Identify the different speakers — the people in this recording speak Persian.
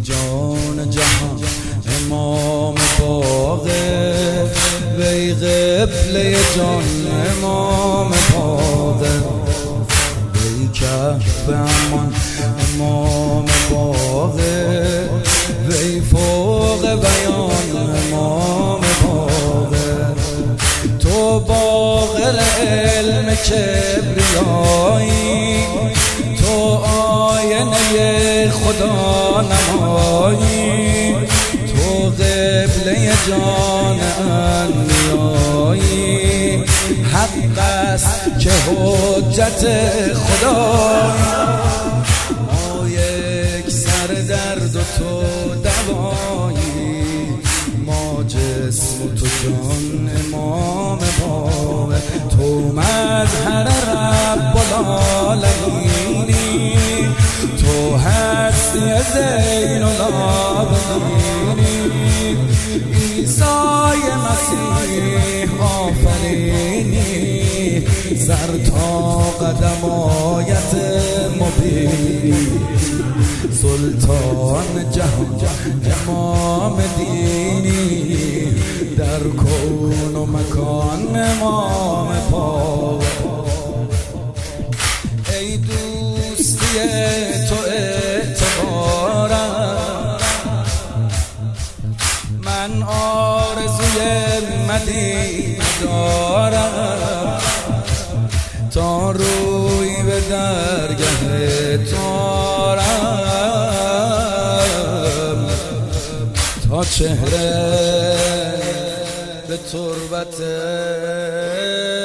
Speaker 1: جان جهان امام باقر، وی قبله جان امام باقر، وی کهف امان امام باقر، وی فوق بیان امام باقر. تو باقر علم کبریایی، تو آینه خدا نمایی، تو قبله جان انبیایی، حق است که حجت خدایی. ما یک سر درد و تو دوایی، ما جسم و تو جان امام باقر. تو مظهر رب العالمینی، تو هستی زین العابدینی، عیسی مسیح آفرینی، سر تا قدم آیت مبینی، سلطان جهان امام دینی، در کون و مکان امام باقر. ای دوستی تو اعتبارم، من آرزوی مدینه دارم، تا روی به درگه تارم، تا چهره به تربت